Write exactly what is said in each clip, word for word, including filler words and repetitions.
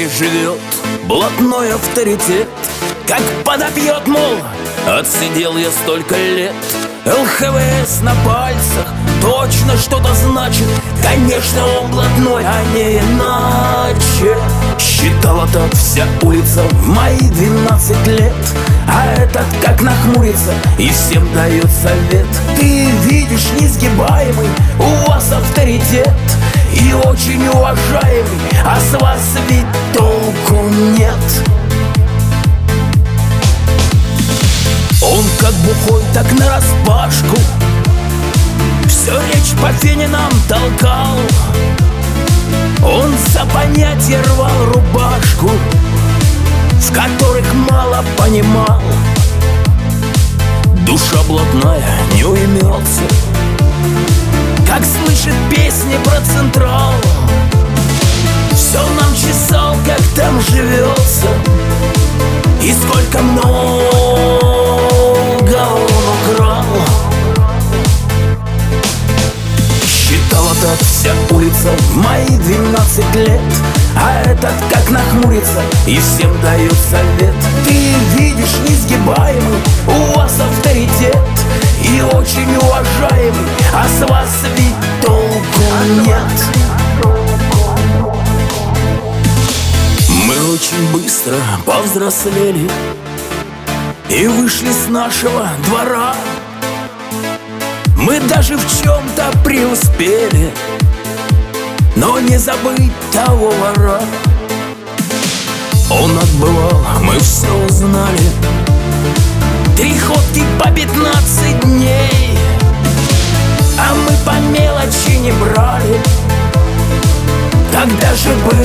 живет блатной авторитет. Как подопьет, мол, отсидел я столько лет. эл ха вэ эс на пальцах точно что-то значит. Конечно, он блатной, а не иначе. Считала так вся улица в мои двенадцать лет. А этот как нахмурится и всем дает совет. Ты видишь, несгибаемый, у вас авторитет и очень уважаемый, а с вас ведь толку нет. Он как бухой, так нараспашку всю речь по фене нам толкал. Он за понятия рвал рубашку, в которых мало понимал. Душа блатная не уймется, как слышит песни про Централ. Все нам чесал, как там живется, и сколько много он украл. Считала так вся улица в мои двенадцать лет. А этот как нахмурится и всем дает совет. Ты видишь, несгибаемый, у вас авторитет и очень уважаемый, а с вас ведь толку нет. Мы очень быстро повзрослели и вышли с нашего двора. Мы даже в чем-то преуспели, но не забыть того вора. Он отбывал, мы все узнали. Три ходки по пятнадцать дней, а мы по мелочи не брали. Тогда же было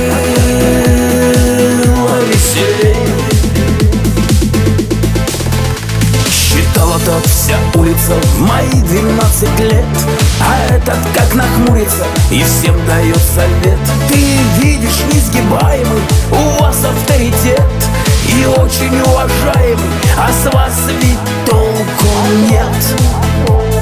веселей. Считала так вся улица в мои двенадцать лет. А этот как нахмурится и всем дает совет. Ты видишь, несгибаемый, у вас авторитет и очень уважаемый, а с вас ведь толку нет.